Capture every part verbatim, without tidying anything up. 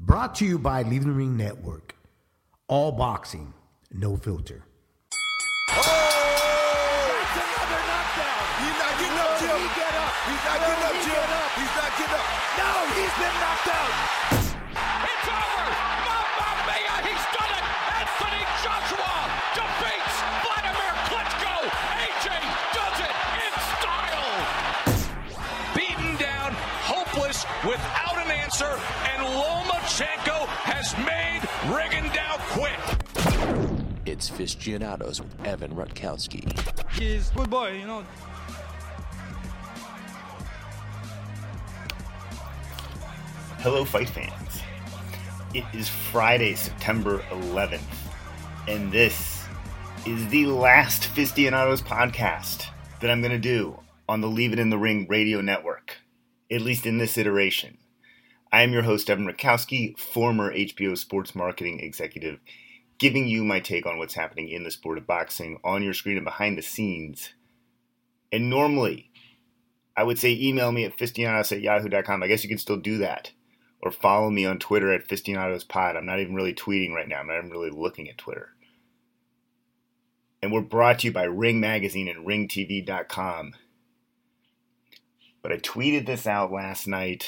Brought to you by Leaving the Ring Network. All boxing, no filter. Oh! That's another knockdown. He's not getting up, Jim. He get up. He's not getting up, Jim. He's not getting up. No, he's been knocked out. It's over. Mamma mia, he's done it. Anthony Joshua defeats Vladimir Klitschko. A J does it in style. Beaten down, hopeless, without an answer, and Lomachenko has made Rigondeaux quit. It's Fistianados with Evan Rutkowski. He's a good boy, you know. Hello, fight fans. It is Friday, September eleventh, and this is the last Fistianados podcast that I'm going to do on the Leave It in the Ring radio network, at least in this iteration. I am your host, Evan Rutkowski, former H B O sports marketing executive, giving you my take on what's happening in the sport of boxing on your screen and behind the scenes. And normally, I would say email me at fistianados at yahoo dot com. I guess you can still do that. Or follow me on Twitter at FistianadosPod. I'm not even really tweeting right now. I'm not even really looking at Twitter. And we're brought to you by Ring Magazine and ring t v dot com. But I tweeted this out last night.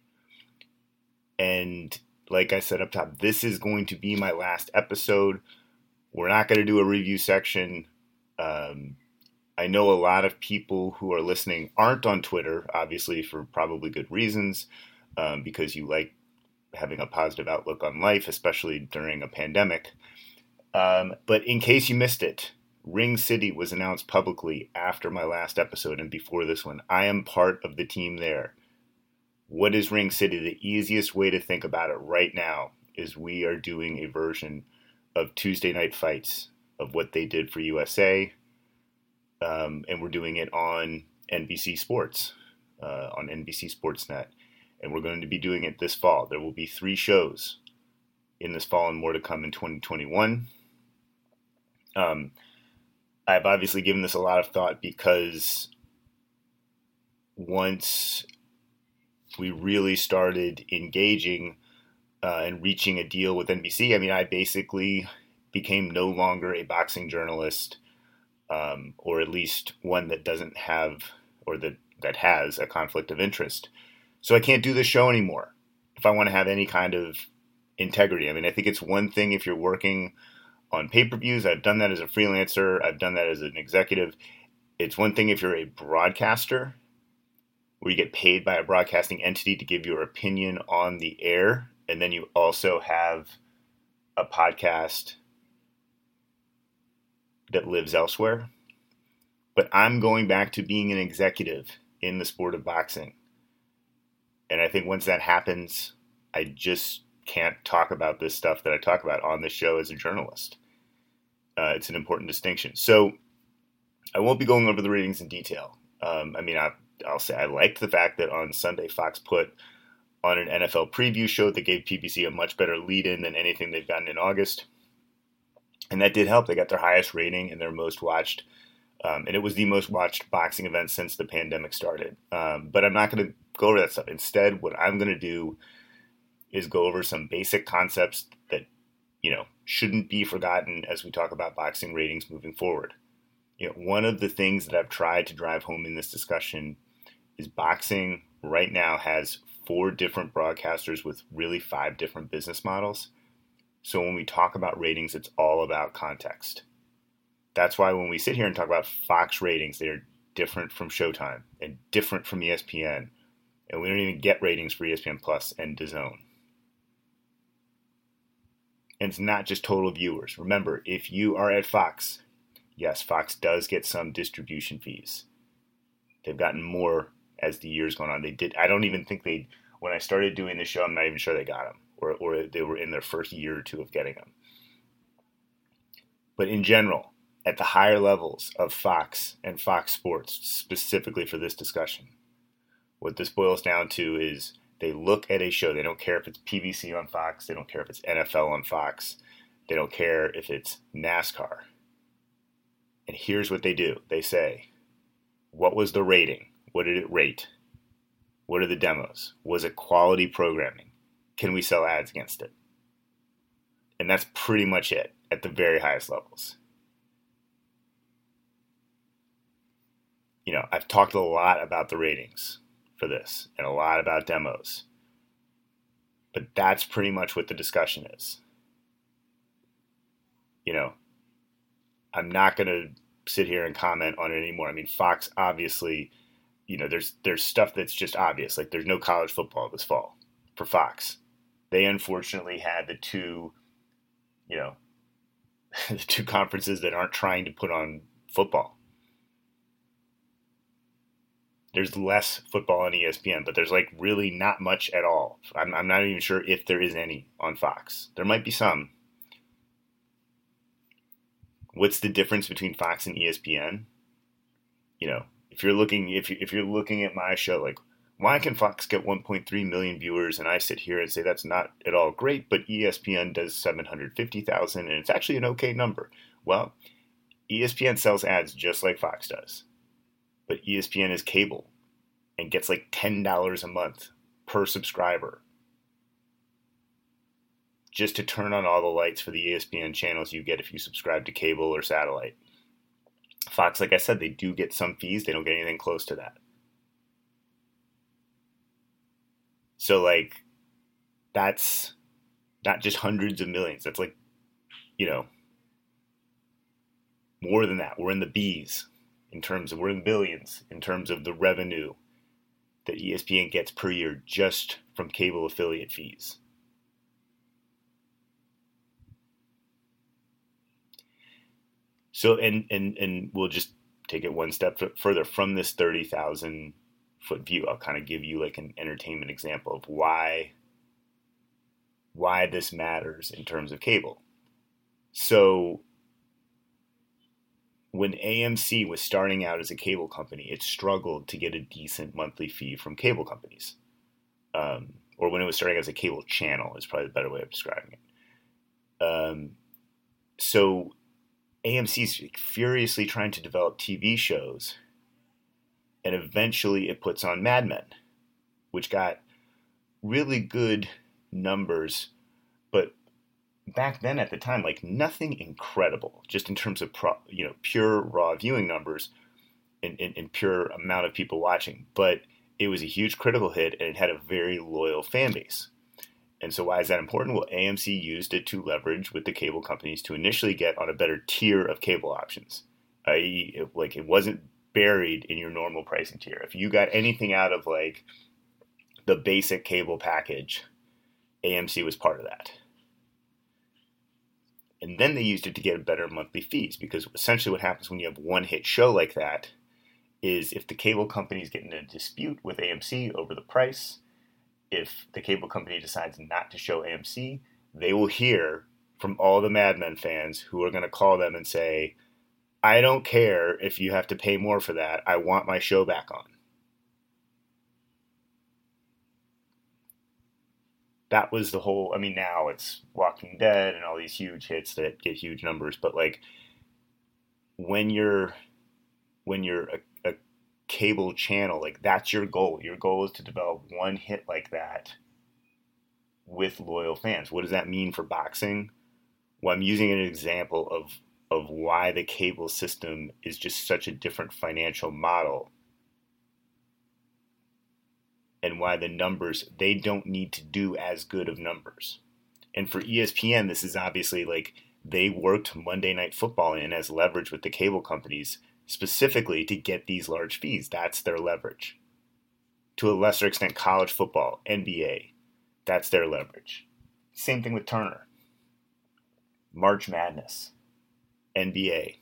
And like I said up top, this is going to be my last episode. We're not going to do a review section. Um, I know a lot of people who are listening aren't on Twitter, obviously for probably good reasons, um, because you like having a positive outlook on life, especially during a pandemic. Um, but in case you missed it, Ring City was announced publicly after my last episode and before this one. I am part of the team there. What is Ring City? The easiest way to think about it right now is we are doing a version of Tuesday Night Fights of what they did for U S A, um, and we're doing it on N B C Sports, uh, on N B C Sportsnet, and we're going to be doing it this fall. There will be three shows in this fall and more to come in twenty twenty-one. Um, I've obviously given this a lot of thought because once we really started engaging uh, and reaching a deal with N B C, I mean, I basically became no longer a boxing journalist, um, or at least one that doesn't have, or that, that has a conflict of interest. So I can't do this show anymore if I want to have any kind of integrity. I mean, I think it's one thing if you're working on pay-per-views. I've done that as a freelancer. I've done that as an executive. It's one thing if you're a broadcaster, where you get paid by a broadcasting entity to give your opinion on the air, and then you also have a podcast that lives elsewhere. But I'm going back to being an executive in the sport of boxing. And I think once that happens, I just can't talk about this stuff that I talk about on this show as a journalist. Uh, it's an important distinction. So I won't be going over the ratings in detail. Um, I mean, I I'll say I liked the fact that on Sunday Fox put on an N F L preview show that gave P B C a much better lead-in than anything they've gotten in August. And that did help. They got their highest rating and their most watched. Um, and it was the most watched boxing event since the pandemic started. Um, but I'm not going to go over that stuff. Instead, what I'm going to do is go over some basic concepts that, you know, shouldn't be forgotten as we talk about boxing ratings moving forward. You know, one of the things that I've tried to drive home in this discussion is boxing right now has four different broadcasters with really five different business models. So when we talk about ratings, it's all about context. That's why when we sit here and talk about Fox ratings, they are different from Showtime and different from E S P N. And we don't even get ratings for E S P N Plus and DAZN. And it's not just total viewers. Remember, if you are at Fox, yes, Fox does get some distribution fees. They've gotten more as the years gone on. They did. I don't even think they, when I started doing the show, I'm not even sure they got them, or, or they were in their first year or two of getting them. But in general, at the higher levels of Fox and Fox Sports, specifically for this discussion, what this boils down to is they look at a show. They don't care if it's P B C on Fox. They don't care if it's N F L on Fox. They don't care if it's NASCAR. And here's what they do. They say, what was the rating? What did it rate? What are the demos? Was it quality programming? can we sell ads against it? And that's pretty much it at the very highest levels. You know, I've talked a lot about the ratings for this and a lot about demos. But that's pretty much what the discussion is. You know, I'm not going to sit here and comment on it anymore. I mean, Fox obviously, you know, there's there's stuff that's just obvious. Like there's no college football this fall for Fox. They unfortunately had the two, you know, the two conferences that aren't trying to put on football. There's less football on E S P N, but there's like really not much at all. I'm, I'm not even sure if there is any on Fox. There might be some. What's the difference between Fox and E S P N? You know, if you're looking if you if you're looking at my show, like why can Fox get one point three million viewers and I sit here and say that's not at all great, but E S P N does seven hundred fifty thousand and it's actually an okay number. Well, E S P N sells ads just like Fox does. But E S P N is cable and gets like ten dollars a month per subscriber just to turn on all the lights for the E S P N channels you get if you subscribe to cable or satellite. Fox, like I said, they do get some fees. They don't get anything close to that. So, like, that's not just hundreds of millions. That's like, you know, more than that. We're in the B's. In terms of, we're in billions in terms of the revenue that E S P N gets per year just from cable affiliate fees. So, and, and, and we'll just take it one step further from this thirty thousand foot view. I'll kind of give you like an entertainment example of why, why this matters in terms of cable. So, when A M C was starting out as a cable company, it struggled to get a decent monthly fee from cable companies. Um, or when it was starting as a cable channel is probably the better way of describing it. Um, so A M C's furiously trying to develop T V shows, and eventually it puts on Mad Men, which got really good numbers, but back then at the time, like nothing incredible, just in terms of pro, you know pure raw viewing numbers and, and, and pure amount of people watching. But it was a huge critical hit, and it had a very loyal fan base. And so why is that important? Well, A M C used it to leverage with the cable companies to initially get on a better tier of cable options. that is, it, like it wasn't buried in your normal pricing tier. If you got anything out of like the basic cable package, A M C was part of that. And then they used it to get better monthly fees, because essentially what happens when you have one hit show like that is if the cable companies get in a dispute with A M C over the price, if the cable company decides not to show A M C, they will hear from all the Mad Men fans who are going to call them and say, I don't care if you have to pay more for that. I want my show back on. That was the whole, I mean, now it's Walking Dead and all these huge hits that get huge numbers. But like when you're, when you're a, a cable channel, like that's your goal. Your goal is to develop one hit like that with loyal fans. What does that mean for boxing? Well, I'm using an example of, of why the cable system is just such a different financial model. And why the numbers, they don't need to do as good of numbers. And for E S P N, this is obviously like they worked Monday Night Football in as leverage with the cable companies specifically to get these large fees. That's their leverage. To a lesser extent, college football, N B A, that's their leverage. Same thing with Turner. March Madness, N B A.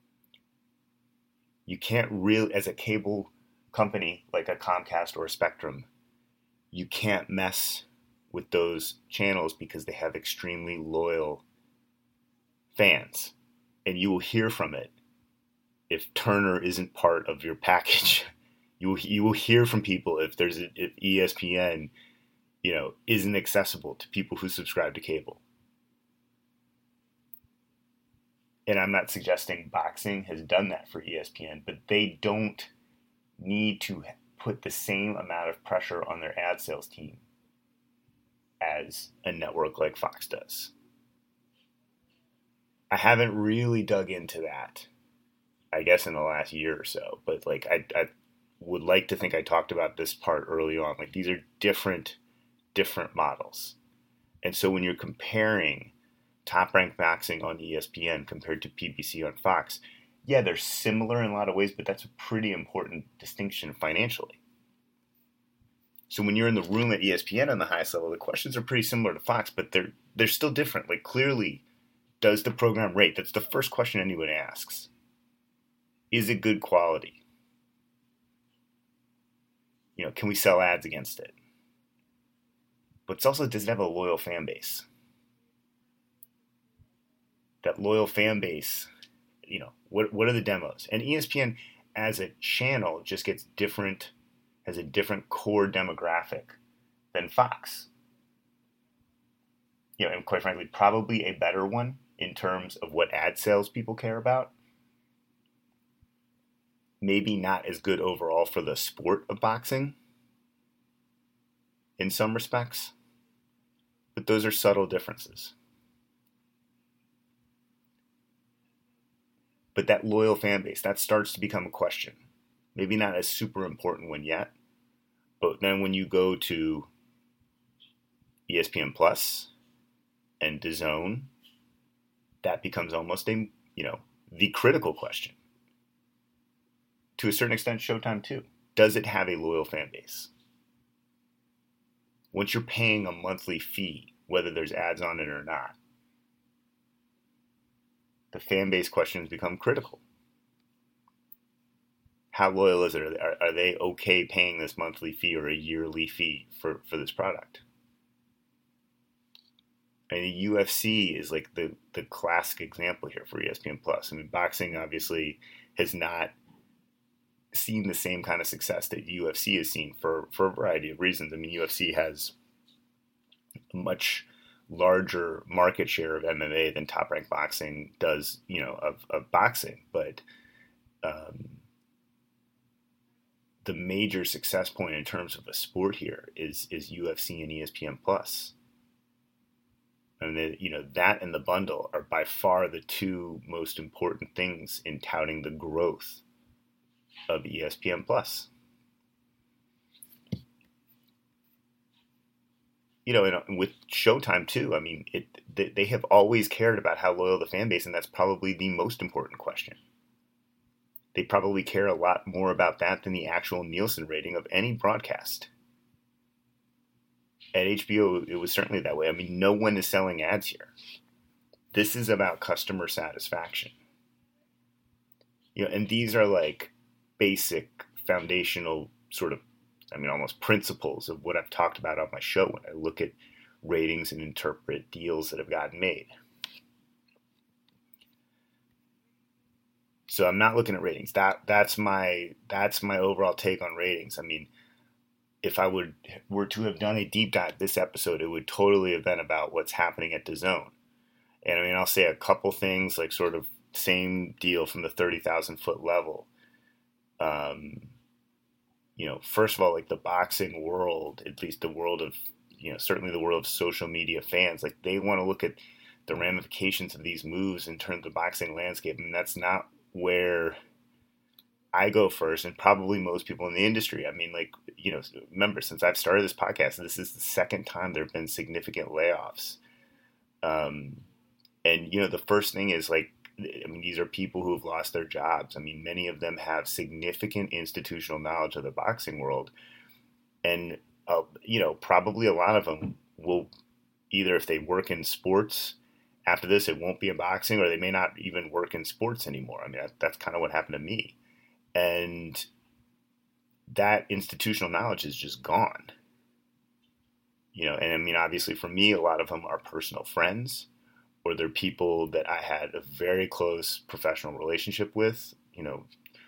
You can't really, as a cable company like a Comcast or a Spectrum, you can't mess with those channels because they have extremely loyal fans. And you will hear from it if Turner isn't part of your package. You will, you will hear from people if there's a, if E S P N, you know, isn't accessible to people who subscribe to cable. And I'm not suggesting boxing has done that for E S P N, but they don't need to put the same amount of pressure on their ad sales team as a network like Fox does. I haven't really dug into that, I guess, in the last year or so, but like I, I would like to think I talked about this part early on. Like these are different, different models. And so when you're comparing Top Rank Boxing on E S P N compared to P B C on Fox, yeah, they're similar in a lot of ways, but that's a pretty important distinction financially. So when you're in the room at E S P N on the highest level, the questions are pretty similar to Fox, but they're they're still different. Like clearly, does the program rate? That's the first question anyone asks. Is it good quality? You know, can we sell ads against it? But it's also, does it have a loyal fan base? That loyal fan base, you know, what what are the demos? And E S P N as a channel just gets different, has a different core demographic than Fox. You know, and quite frankly, probably a better one in terms of what ad sales people care about. Maybe not as good overall for the sport of boxing in some respects, but those are subtle differences. But that loyal fan base, that starts to become a question. Maybe not a super important one yet, but then when you go to E S P N Plus and DAZN, that becomes almost a, you know, the critical question. To a certain extent, Showtime too. Does it have a loyal fan base? Once you're paying a monthly fee, whether there's ads on it or not, the fan base questions become critical. How loyal is it? Are, are they okay paying this monthly fee or a yearly fee for, for this product? I mean, the U F C is like the, the classic example here for E S P N Plus. I mean, boxing obviously has not seen the same kind of success that U F C has seen for, for a variety of reasons. I mean, U F C has a much larger market share of M M A than Top Rank Boxing does, you know, of, of boxing. But um, the major success point in terms of a sport here is is U F C and E S P N Plus. And the, you know, that and the bundle are by far the two most important things in touting the growth of E S P N Plus. You know, and with Showtime too, I mean, it they, they have always cared about how loyal the fan base, and that's probably the most important question. They probably care a lot more about that than the actual Nielsen rating of any broadcast. At H B O, it was certainly that way. I mean, no one is selling ads here. This is about customer satisfaction. You know, and these are like basic, foundational sort of, I mean, almost principles of what I've talked about on my show when I look at ratings and interpret deals that have gotten made. So I'm not looking at ratings. That that's my that's my overall take on ratings. I mean, if I would were to have done a deep dive this episode, it would totally have been about what's happening at DAZN. And I mean, I'll say a couple things, like sort of same deal from the thirty thousand foot level. Um, you know, first of all, like the boxing world, at least the world of, you know, certainly the world of social media fans, like they want to look at the ramifications of these moves in terms of the boxing landscape. I mean, that's not where I go first, and probably most people in the industry. I mean, like, you know, remember, since I've started this podcast, this is the second time there have been significant layoffs. Um, and, you know, the first thing is like, I mean, these are people who have lost their jobs. I mean, many of them have significant institutional knowledge of the boxing world. And, uh, you know, probably a lot of them will either, if they work in sports, after this, it won't be in boxing, or they may not even work in sports anymore. I mean, that, that's kind of what happened to me. And that institutional knowledge is just gone. You know, and I mean, obviously for me, a lot of them are personal friends, or they're people that I had a very close professional relationship with, you know,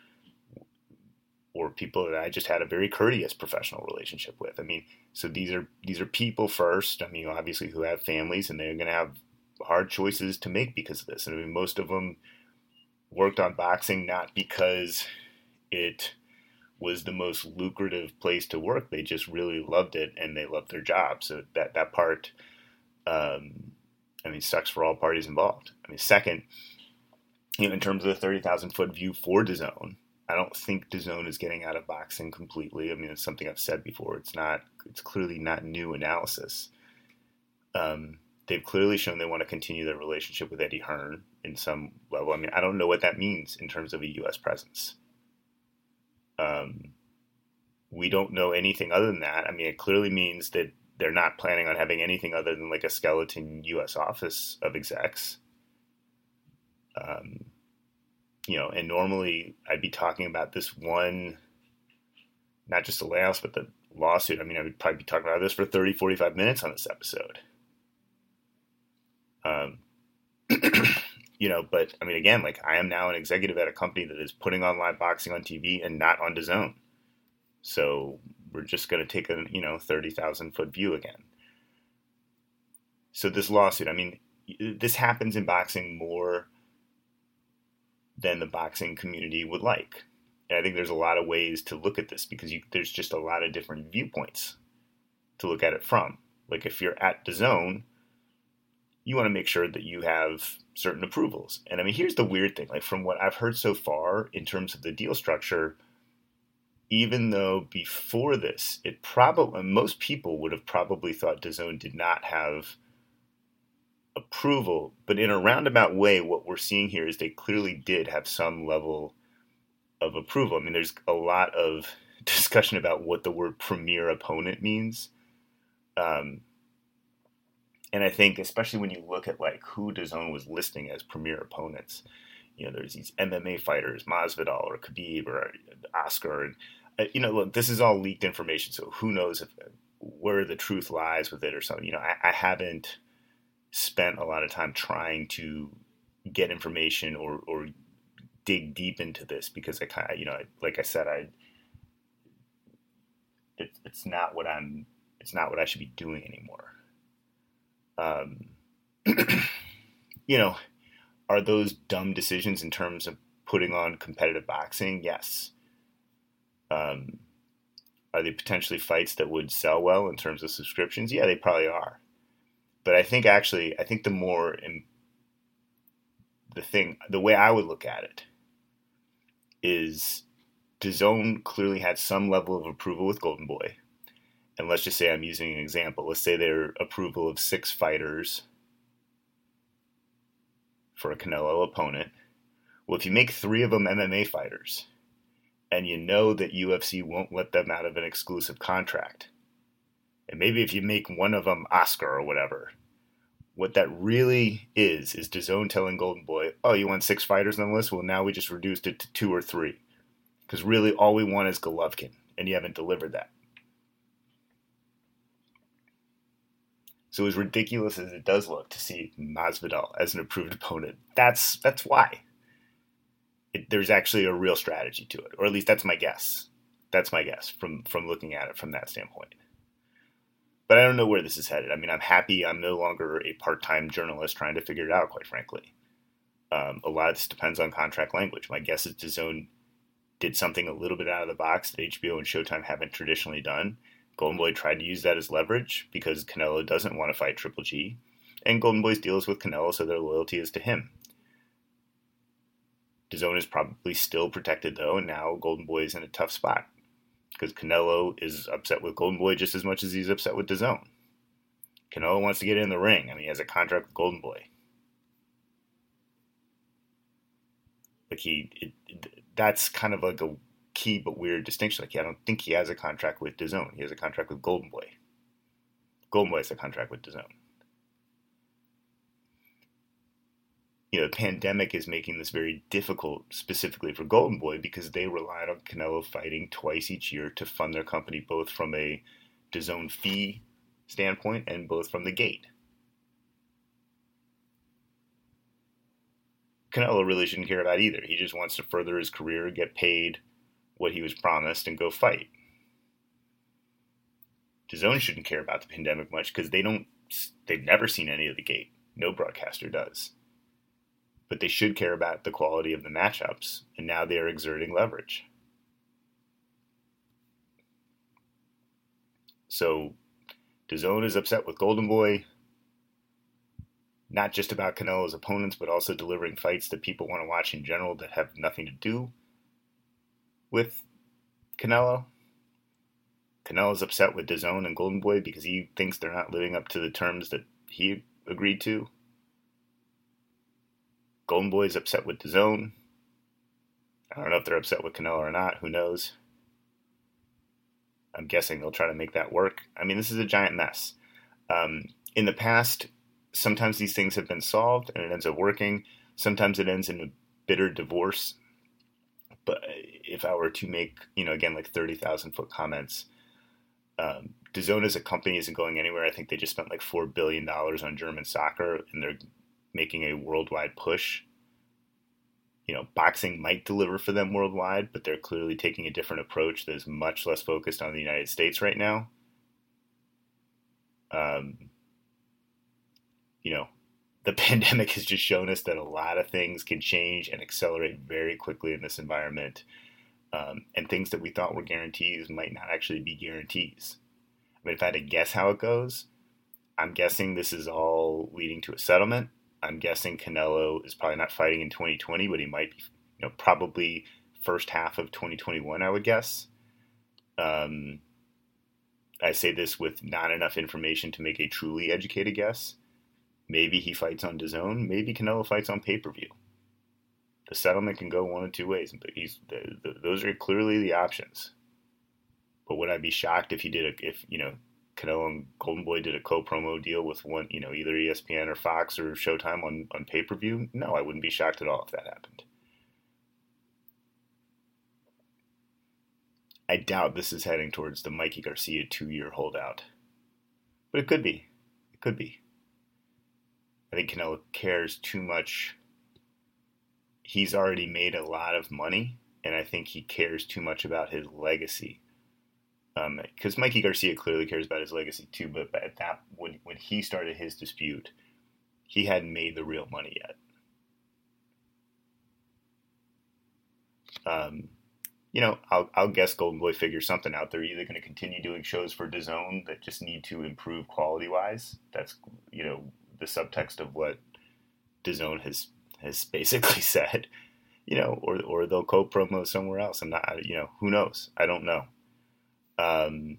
or people that I just had a very courteous professional relationship with. I mean, so these are these are people first, I mean, obviously, who have families, and they're going to have hard choices to make because of this. And I mean, most of them worked on boxing not because it was the most lucrative place to work. They just really loved it, and they loved their job. So that, that part, um, I mean, sucks for all parties involved. I mean, second, you know, in terms of the thirty thousand foot view for DAZN, I don't think DAZN is getting out of boxing completely. I mean, it's something I've said before. It's not, it's clearly not new analysis. Um, they've clearly shown they want to continue their relationship with Eddie Hearn in some level. I mean, I don't know what that means in terms of a U S presence. Um, we don't know anything other than that. I mean, it clearly means that they're not planning on having anything other than like a skeleton U S office of execs. Um, you know, and normally I'd be talking about this one, not just the layoffs, but the lawsuit. I mean, I would probably be talking about this for thirty, forty-five minutes on this episode. Um, you know, but I mean, again, like I am now an executive at a company that is putting on live boxing on T V and not on DAZN. So we're just going to take a, you know, thirty thousand foot view again. So this lawsuit, I mean, this happens in boxing more than the boxing community would like. And I think there's a lot of ways to look at this because you, there's just a lot of different viewpoints to look at it from. Like if you're at DAZN, you want to make sure that you have certain approvals. And I mean, here's the weird thing, like from what I've heard so far in terms of the deal structure, even though before this, it probably, most people would have probably thought DAZN did not have approval, but in a roundabout way, what we're seeing here is they clearly did have some level of approval. I mean, there's a lot of discussion about what the word premier opponent means. Um, and I think, especially when you look at like who DAZN was listing as premier opponents, you know, there's these M M A fighters, Masvidal or Khabib or Oscar, and uh, you know, look, this is all leaked information, so who knows if where the truth lies with it or something. You know, I, I haven't spent a lot of time trying to get information or or dig deep into this because I kind of, you know, like I said, I it, it's not what I'm, it's not what I should be doing anymore. Um, you know, are those dumb decisions in terms of putting on competitive boxing? Yes. Um, are they potentially fights that would sell well in terms of subscriptions? Yeah, they probably are. But I think actually, I think the more, in, the thing, the way I would look at it is DAZN clearly had some level of approval with Golden Boy. And let's just say I'm using an example. Let's say their approval of six fighters for a Canelo opponent. Well, if you make three of them M M A fighters, and you know that U F C won't let them out of an exclusive contract, and maybe if you make one of them Oscar or whatever, what that really is, is DAZN telling Golden Boy, oh, you want six fighters on the list? Well, now we just reduced it to two or three. Because really all we want is Golovkin, and you haven't delivered that. So as ridiculous as it does look to see Masvidal as an approved opponent, that's that's why. It, there's actually a real strategy to it, or at least that's my guess. That's my guess from, from looking at it from that standpoint. But I don't know where this is headed. I mean, I'm happy I'm no longer a part-time journalist trying to figure it out, quite frankly. Um, a lot of this depends on contract language. My guess is DAZN did something a little bit out of the box that H B O and Showtime haven't traditionally done. Golden Boy tried to use that as leverage because Canelo doesn't want to fight Triple G. And Golden Boy's deal is with Canelo, so their loyalty is to him. DAZN is probably still protected, though, and now Golden Boy is in a tough spot. Because Canelo is upset with Golden Boy just as much as he's upset with DAZN. Canelo wants to get in the ring. I mean, he has a contract with Golden Boy. Like he, it, it, that's kind of like a key but weird distinction. Like, I don't think he has a contract with DAZN. He has a contract with Golden Boy. Golden Boy has a contract with DAZN. You know, the pandemic is making this very difficult specifically for Golden Boy because they relied on Canelo fighting twice each year to fund their company, both from a DAZN fee standpoint and both from the gate. Canelo really shouldn't care about either. He just wants to further his career, get paid what he was promised, and go fight. DAZN shouldn't care about the pandemic much because they don't, they've never seen any of the gate. No broadcaster does. But they should care about the quality of the matchups, and now they are exerting leverage. So DAZN is upset with Golden Boy, not just about Canelo's opponents, but also delivering fights that people want to watch in general that have nothing to do with Canelo. Canelo's upset with DAZN and Golden Boy because he thinks they're not living up to the terms that he agreed to. Golden Boy is upset with DAZN. I don't know if they're upset with Canelo or not. Who knows? I'm guessing they'll try to make that work. I mean, this is a giant mess. Um, in the past, sometimes these things have been solved and it ends up working. Sometimes it ends in a bitter divorce. But if I were to make, you know, again, like thirty thousand foot comments, um, DAZN as a company isn't going anywhere. I think they just spent like four billion dollars on German soccer and they're making a worldwide push. You know, boxing might deliver for them worldwide, but they're clearly taking a different approach that is much less focused on the United States right now. Um, you know, the pandemic has just shown us that a lot of things can change and accelerate very quickly in this environment. Um, and things that we thought were guarantees might not actually be guarantees. I mean, if I had to guess how it goes, I'm guessing this is all leading to a settlement. I'm guessing Canelo is probably not fighting in twenty twenty, but he might be, you know, probably first half of twenty twenty-one, I would guess. Um, I say this with not enough information to make a truly educated guess. Maybe he fights on DAZN. Maybe Canelo fights on pay-per-view. The settlement can go one of two ways, but he's the, the, those are clearly the options. But would I be shocked if he did a, if you know, Canelo and Golden Boy did a co-promo deal with one, you know, either E S P N or Fox or Showtime on, on pay-per-view? No, I wouldn't be shocked at all if that happened. I doubt this is heading towards the Mikey Garcia two-year holdout. But it could be. It could be. I think Canelo cares too much. He's already made a lot of money, and I think he cares too much about his legacy. Because um, Mikey Garcia clearly cares about his legacy too, but at that when when he started his dispute, he hadn't made the real money yet. Um, you know, I'll I'll guess Golden Boy figures something out. They're either going to continue doing shows for DAZN that just need to improve quality wise. That's, you know, the subtext of what DAZN has has basically said. You know, or or they'll co-promo somewhere else. I'm not, you know, who knows? I don't know. Um,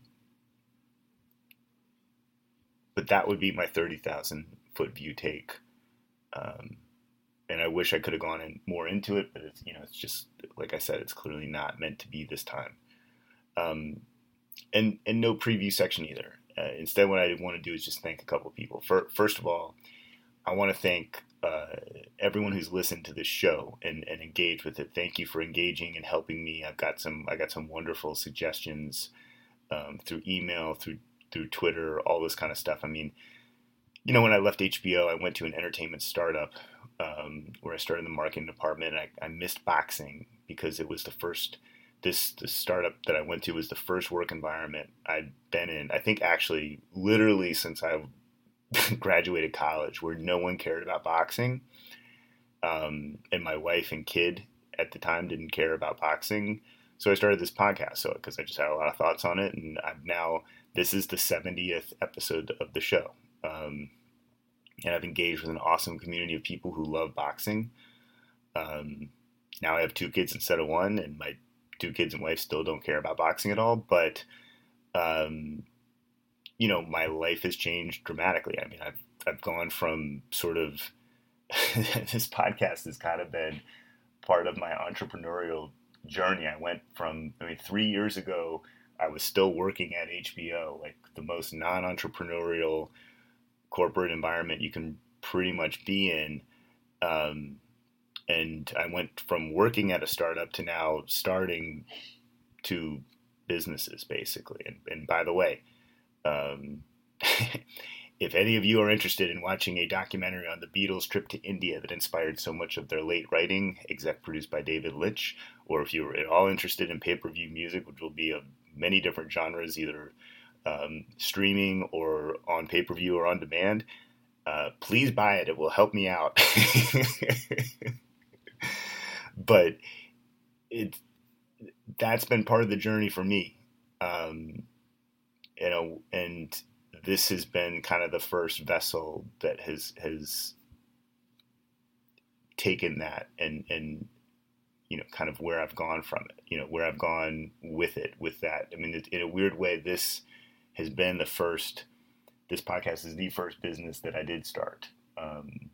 but that would be my thirty thousand foot view take. Um, and I wish I could have gone in more into it, but it's, you know, it's just, like I said, it's clearly not meant to be this time. Um, and, and no preview section either. Uh, instead, what I want to do is just thank a couple of people. For, first of all, I want to thank, uh, everyone who's listened to this show and, and engaged with it. Thank you for engaging and helping me. I've got some, I got some wonderful suggestions, Um, through email, through through Twitter, all this kind of stuff. I mean, you know, when I left H B O, I went to an entertainment startup um, where I started in the marketing department. And I, I missed boxing because it was the first, this, this startup that I went to was the first work environment I'd been in, I think actually literally since I graduated college, where no one cared about boxing. Um, and my wife and kid at the time didn't care about boxing. So I started this podcast, so because I just had a lot of thoughts on it, and I've now, this is the seventieth episode of the show, um, and I've engaged with an awesome community of people who love boxing. Um, now I have two kids instead of one, and my two kids and wife still don't care about boxing at all, but, um, you know, my life has changed dramatically. I mean, I've, I've gone from sort of, this podcast has kind of been part of my entrepreneurial journey. I went from, I mean, three years ago, I was still working at H B O, like the most non-entrepreneurial corporate environment you can pretty much be in. Um, and I went from working at a startup to now starting two businesses, basically. And, and by the way, um, if any of you are interested in watching a documentary on the Beatles' trip to India that inspired so much of their late writing, exec produced by David Lynch, or if you're at all interested in pay-per-view music, which will be of many different genres, either um, streaming or on pay-per-view or on demand, uh, please buy it. It will help me out. But it that's been part of the journey for me. Um, you know, and this has been kind of the first vessel that has has taken that and and you know, kind of where I've gone from it, you know, where I've gone with it, with that. I mean, it, in a weird way, this has been the first, this podcast is the first business that I did start. Um,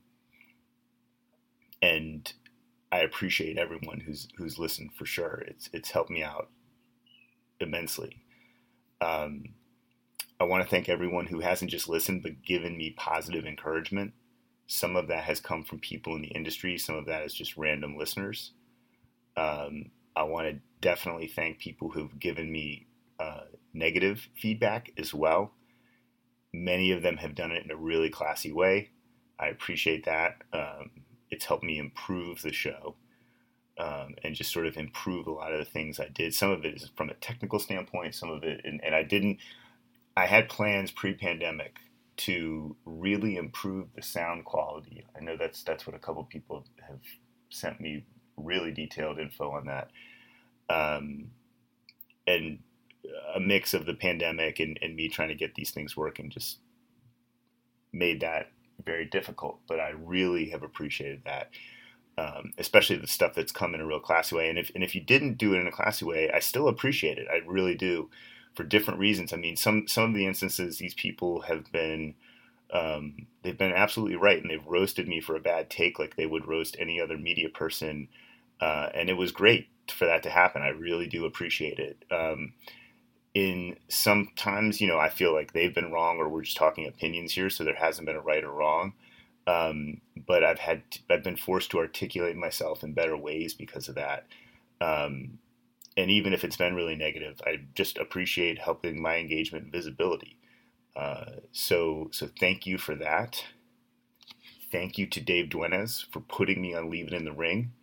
and I appreciate everyone who's, who's listened for sure. It's, it's helped me out immensely. Um, I want to thank everyone who hasn't just listened, but given me positive encouragement. Some of that has come from people in the industry. Some of that is just random listeners. Um, I want to definitely thank people who've given me uh, negative feedback as well. Many of them have done it in a really classy way. I appreciate that. Um, it's helped me improve the show um, and just sort of improve a lot of the things I did. Some of it is from a technical standpoint, some of it, and, and I didn't, I had plans pre-pandemic to really improve the sound quality. I know that's, that's what a couple people have sent me really detailed info on that. Um, and a mix of the pandemic and, and me trying to get these things working just made that very difficult, but I really have appreciated that. Um, especially the stuff that's come in a real classy way. And if, and if you didn't do it in a classy way, I still appreciate it. I really do, for different reasons. I mean, some, some of the instances these people have been, um, they've been absolutely right. And they've roasted me for a bad take, like they would roast any other media person. Uh, and it was great for that to happen. I really do appreciate it. Um, in sometimes, you know, I feel like they've been wrong, or we're just talking opinions here. So there hasn't been a right or wrong. Um, but I've had, I've been forced to articulate myself in better ways because of that. Um, and even if it's been really negative, I just appreciate helping my engagement and visibility. Uh, so, so thank you for that. Thank you to Dave Duenas for putting me on Leave It in the Ring.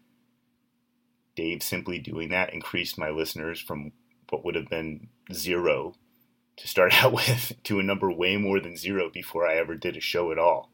Dave simply doing that increased my listeners from what would have been zero to start out with to a number way more than zero before I ever did a show at all.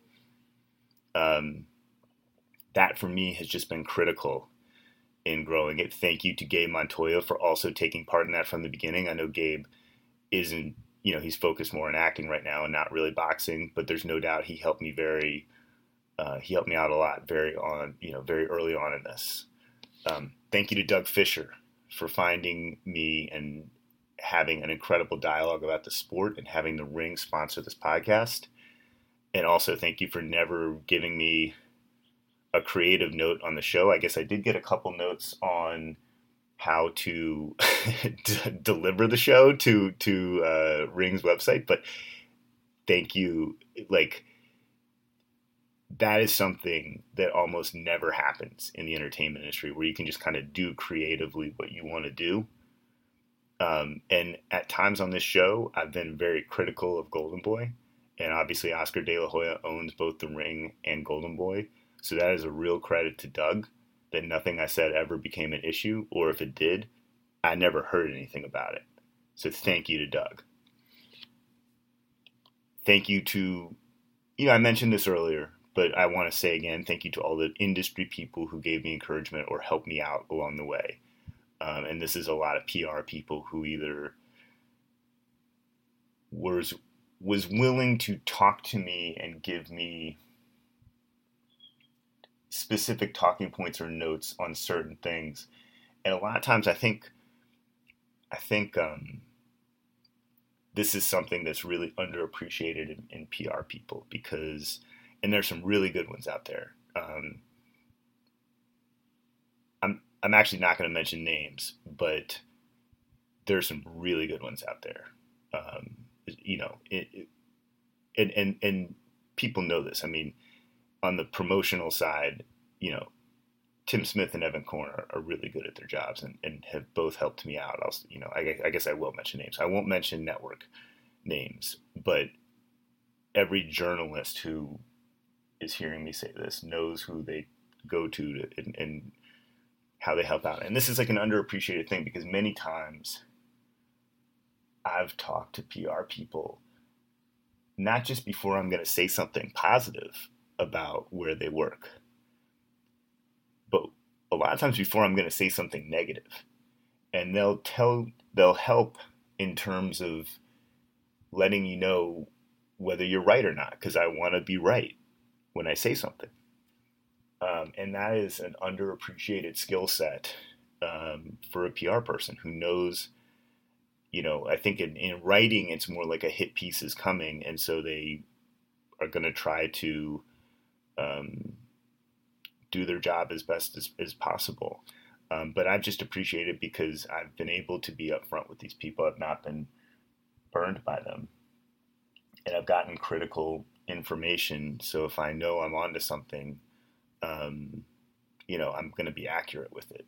Um, that for me has just been critical in growing it. Thank you to Gabe Montoya for also taking part in that from the beginning. I know Gabe isn't, you know, he's focused more on acting right now and not really boxing, but there's no doubt he helped me very, uh, he helped me out a lot very on, you know, very early on in this. Um, thank you to Doug Fisher for finding me and having an incredible dialogue about the sport and having the Ring sponsor this podcast. And also thank you for never giving me a creative note on the show. I guess I did get a couple notes on how to d- deliver the show to, to uh, Ring's website, but thank you. Like, that is something that almost never happens in the entertainment industry, where you can just kind of do creatively what you want to do. Um, and at times on this show, I've been very critical of Golden Boy. And obviously Oscar De La Hoya owns both The Ring and Golden Boy. So that is a real credit to Doug, that nothing I said ever became an issue. Or if it did, I never heard anything about it. So thank you to Doug. Thank you to, you know, I mentioned this earlier, but I want to say again, thank you to all the industry people who gave me encouragement or helped me out along the way. Um, and this is a lot of P R people who either was was willing to talk to me and give me specific talking points or notes on certain things. And a lot of times I think, I think um, this is something that's really underappreciated in, in P R people, because, and there's some really good ones out there. Um, I'm, I'm actually not going to mention names, but there's some really good ones out there. Um, you know, it, it, and, and, and people know this. I mean, on the promotional side, you know, Tim Smith and Evan Korn are, are really good at their jobs and, and have both helped me out. I'll, you know, I, I guess I will mention names. I won't mention network names, but every journalist who is hearing me say this knows who they go to, to and, and how they help out. And this is like an underappreciated thing, because many times I've talked to P R people, not just before I'm going to say something positive about where they work, but a lot of times before I'm going to say something negative. And they'll tell, they'll help in terms of letting you know whether you're right or not, because I want to be right when I say something. Um, and that is an underappreciated skill set um, for a P R person who knows, you know, I think in, in writing, it's more like a hit piece is coming. And so they are going to try to um, do their job as best as, as possible. Um, but I've just appreciated because I've been able to be upfront with these people. I've not been burned by them. And I've gotten critical information. So if I know I'm onto something, um, you know, I'm going to be accurate with it.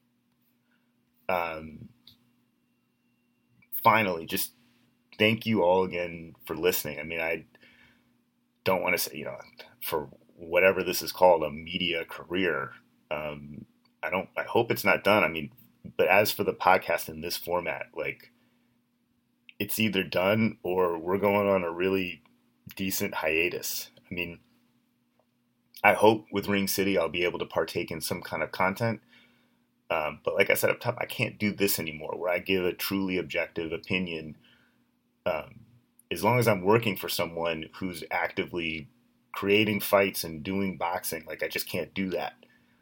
Um, finally, just thank you all again for listening. I mean, I don't want to say, you know, for whatever this is called, a media career, um, I don't, I hope it's not done. I mean, but as for the podcast in this format, like, it's either done or we're going on a really decent hiatus. I mean, I hope with Ring City I'll be able to partake in some kind of content. Um, but like I said up top, I can't do this anymore where I give a truly objective opinion. Um, as long as I'm working for someone who's actively creating fights and doing boxing, like I just can't do that.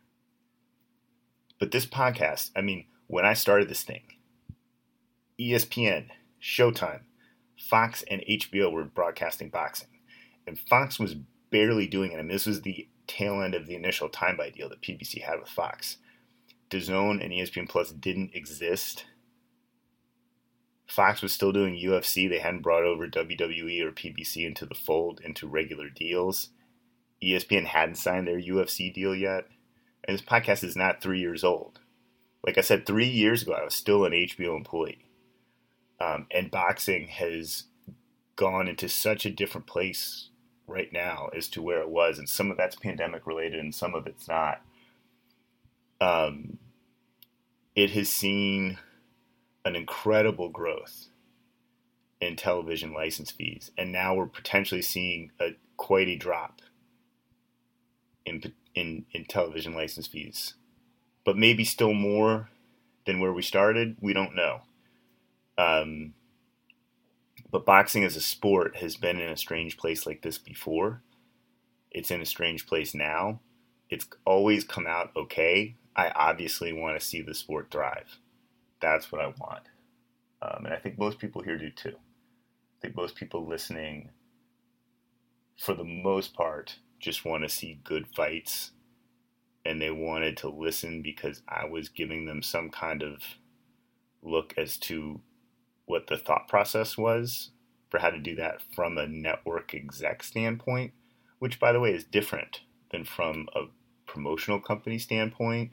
But this podcast, I mean, when I started this thing, E S P N, Showtime, Fox, and H B O were broadcasting boxing. And Fox was barely doing it. I mean, this was the tail end of the initial time buy deal that P B C had with Fox. DAZN and E S P N Plus didn't exist. Fox was still doing U F C. They hadn't brought over W W E or P B C into the fold, into regular deals. E S P N hadn't signed their U F C deal yet. And this podcast is not three years old. Like I said, three years ago, I was still an H B O employee. Um, and boxing has gone into such a different place right now as to where it was. And some of that's pandemic related and some of it's not. Um, it has seen an incredible growth in television license fees. And now we're potentially seeing a quite a drop in, in, in television license fees. But maybe still more than where we started. We don't know. Um, but boxing as a sport has been in a strange place like this before. It's in a strange place now. It's always come out okay. I obviously want to see the sport thrive. That's what I want. Um, and I think most people here do too. I think most people listening, for the most part, just want to see good fights. And they wanted to listen because I was giving them some kind of look as to what the thought process was for how to do that from a network exec standpoint, which, by the way, is different than from a promotional company standpoint.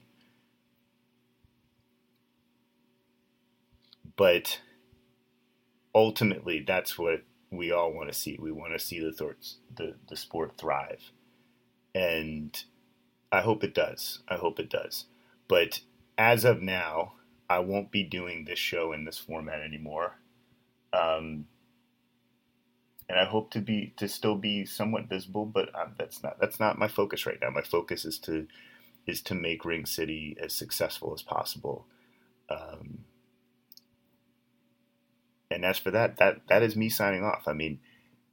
But ultimately, that's what we all want to see. We want to see the, th- the the sport thrive. And I hope it does. I hope it does. But as of now, I won't be doing this show in this format anymore. Um, and I hope to be to still be somewhat visible, but um, that's not that's not my focus right now. My focus is to is to make Ring City as successful as possible. Um, and as for that, that that is me signing off. I mean,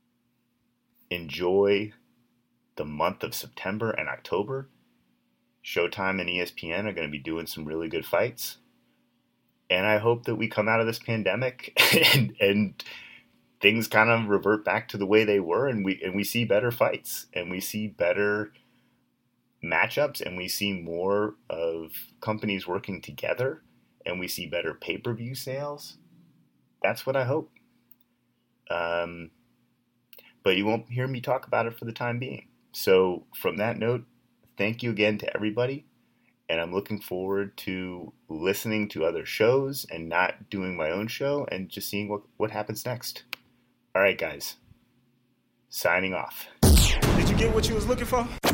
enjoy the month of September and October. Showtime and E S P N are going to be doing some really good fights. And I hope that we come out of this pandemic and, and things kind of revert back to the way they were, and we and we see better fights, and we see better matchups, and we see more of companies working together, and we see better pay-per-view sales. That's what I hope. Um, but you won't hear me talk about it for the time being. So from that note, thank you again to everybody. And I'm looking forward to listening to other shows and not doing my own show and just seeing what, what happens next. All right, guys. Signing off. Did you get what you was looking for?